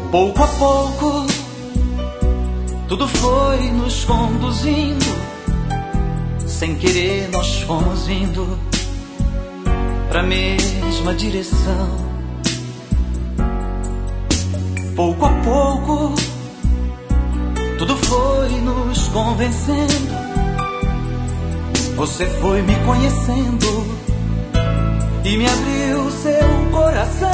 Pouco a pouco, tudo foi nos conduzindo. Sem querer nós fomos indo pra mesma direção. Pouco a pouco, tudo foi nos convencendo. Você foi me conhecendo e me abriu seu coração.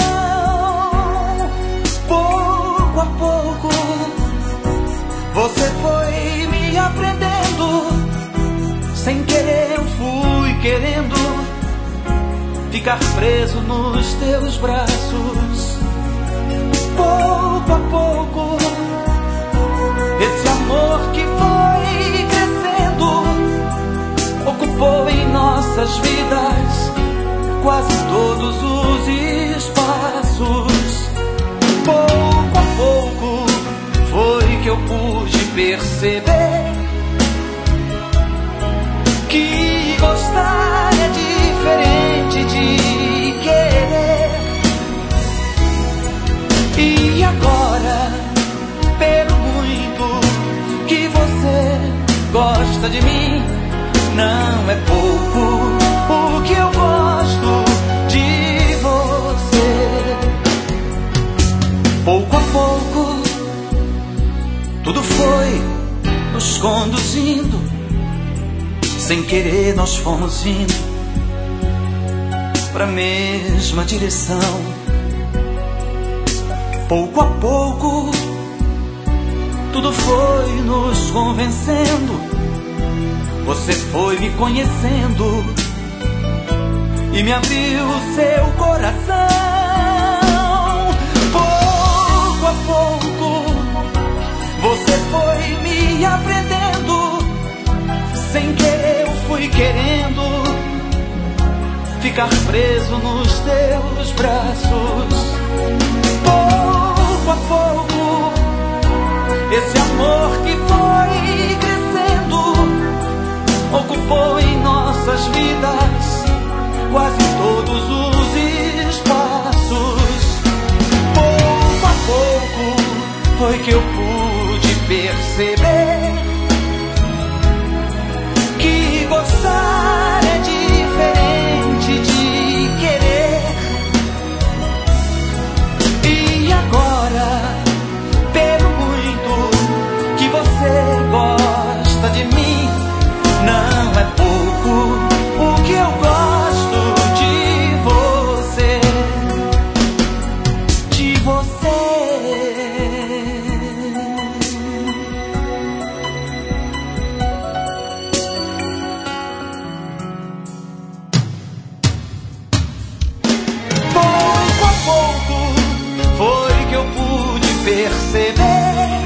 Pouco a pouco, você foi me aprendendo. Sem querer eu fui querendo ficar preso nos teus braços. Pouco a pouco, esse amor que foi crescendo ocupou em nossas vidas quase todos os espaços. Pouco a pouco foi que eu pude perceber que gostar é diferente de querer. E agora, pelo muito que você gosta de mim, não é pouco o que eu gosto de você. Pouco a pouco, tudo foi nos conduzindo. Sem querer nós fomos indo pra mesma direção. Pouco a pouco, tudo foi nos convencendo. Você foi me conhecendo e me abriu o seu coração. Pouco a pouco, você foi me aprendendo. Sem querer eu fui querendo ficar preso nos teus braços. Pouco a pouco, esse amor que foi crescendo ocupou em nossas vidas quase todos os espaços. Pouco a pouco foi que eu pude perceber que gostar é diferente de querer. E agora, pelo muito que você gosta de mim, não é pouco o que eu gosto de você. De você. Pouco a pouco foi que eu pude perceber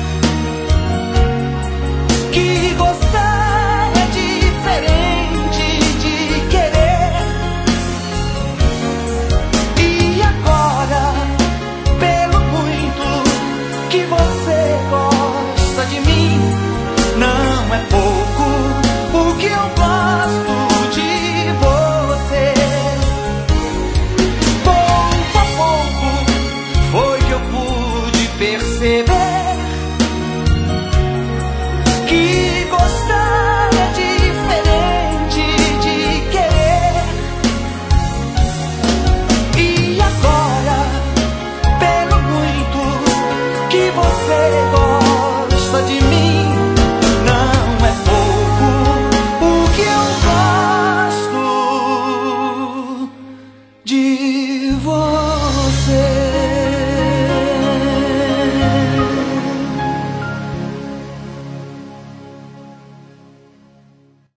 que gostar é diferente de querer. E agora, pelo muito que você gosta de mim, não é pouco o que eu gosto de você. Pouco a pouco foi que eu pude perceber que gostar é diferente de querer. E agora, pelo muito que você gosta de mim, não é pouco o que eu gosto de você.